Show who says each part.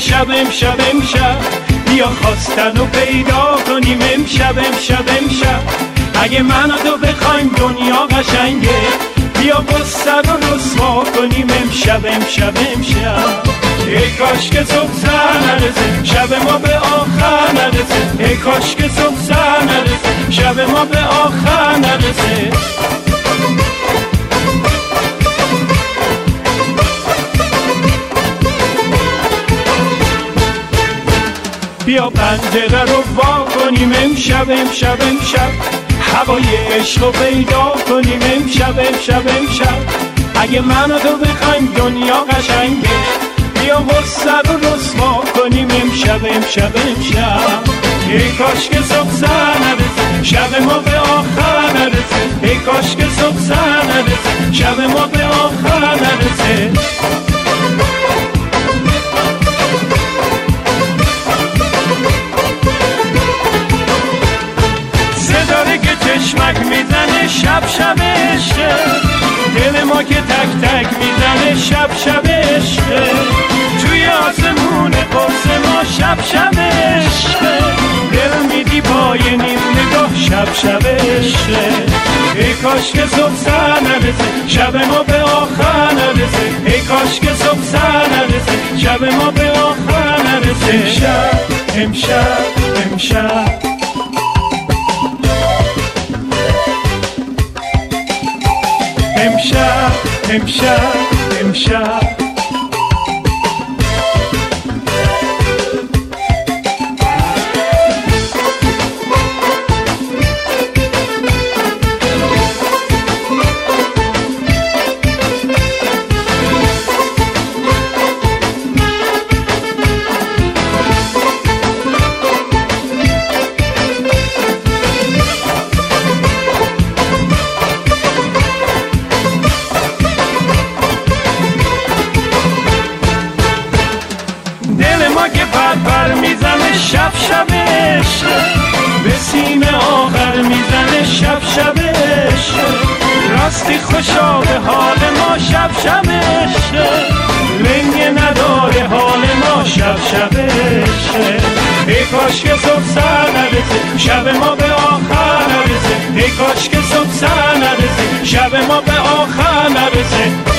Speaker 1: امشب امشب امشب بیا خواستن رو پیدا کنیم امشب امشب امشب اگه من و تو بخوایم دنیا قشنگه بیا قصه رو رسوا کنیم امشب امشب امشب ای کاش که صبح سر نرسه شب ما به آخر نرسه ای کاش که صبح سر نرسه شب ما به آخر نرسه بیا پنجره رو وا کنیم امشب امشب امشب هوای عشق رو پیدا کنیم امشب امشب امشب اگه من و تو بخوایم دنیا قشنگه بیا غصه رو رسوا کنیم امشب امشب امشب ای کاش که صبح سر نرسه شب ما به آخر نرسه ای کاش که صبح سر نرسه شب ما به آخر نرسه چشمک میزنه شب شب عشقه دل ما که تک تک میزنه شب شب عشقه توی آسمون قرص ما شب شب عشقه دل میدی پای نیم نگاه شب شب عشقه ای کاش که صبح سر نرسه شب ما به آخر نرسه ای کاش که صبح سر نرسه شب ما به آخر نرسه امشب امشب امشب امشب امشب امشب شب شب عشق به سینه آخر میزنه شب شب عشق راستی خوشا به حال ما شب شب عشق لنگه نداره حال ما شب شب عشق ای کاش که صبح سر نرسه شب ما به آخر نرسه ای کاش که صبح سر نرسه شب ما به آخر نرسه